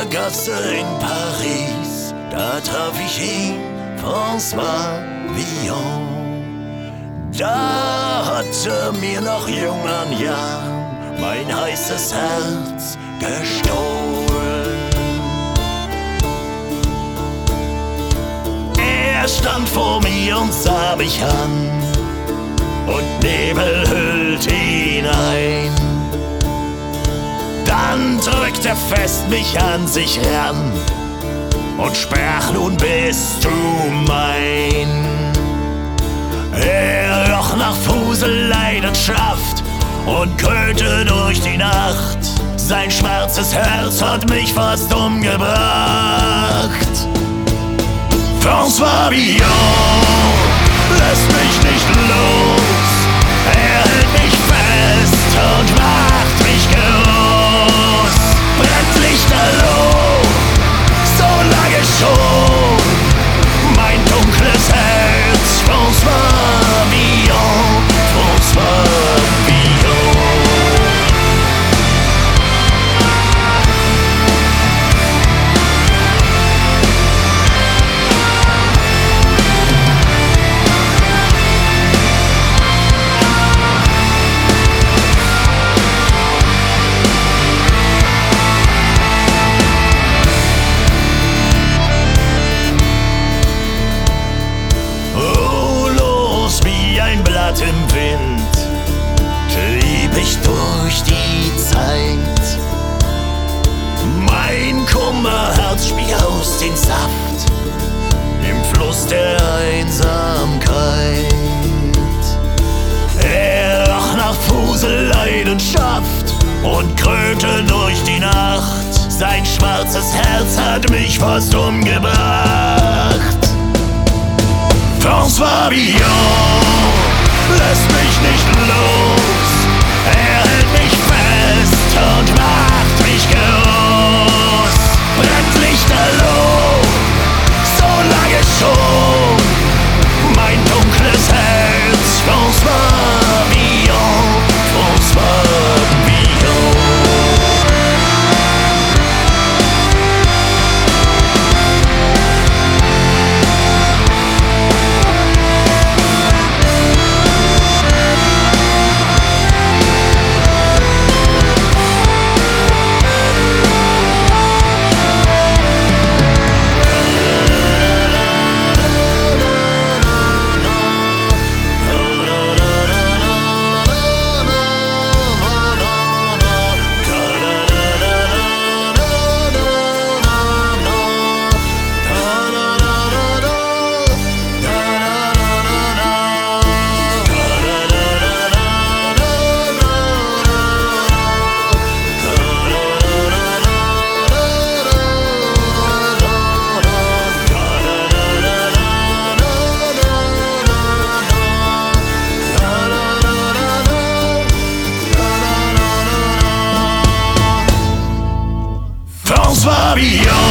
Gasse in Paris, da traf ich ihn, François Villon. Da hatte mir noch jung an Jahren mein heißes Herz gestohlen. Er stand vor mir und sah mich an, und Nebel hüllt ihn ein. Dann drückt er fest mich an sich ran und sprach: Nun bist du mein. Er roch nach Fusel, Leidenschaft und krönte durch die Nacht. Sein schwarzes Herz hat mich fast umgebracht. François Villon lässt mich nicht los. Er hält mich fest und macht mich groß. Brennt lichterloh, so lange schon, mein dunkles Herz. François Villon, François Villon. Im Wind trieb ich durch die Zeit. Mein Kummerherz spie aus den Saft im Fluss der Einsamkeit. Er roch nach Fusel, Leidenschaft und krönte durch die Nacht. Sein schwarzes Herz hat mich fast umgebracht. François Villon lässt mich nicht los. Er hält mich fest und macht mich groß. Brennt lichterloh, so lange schon, mein dunkles Herz. François Villon, François Villon. François Villon.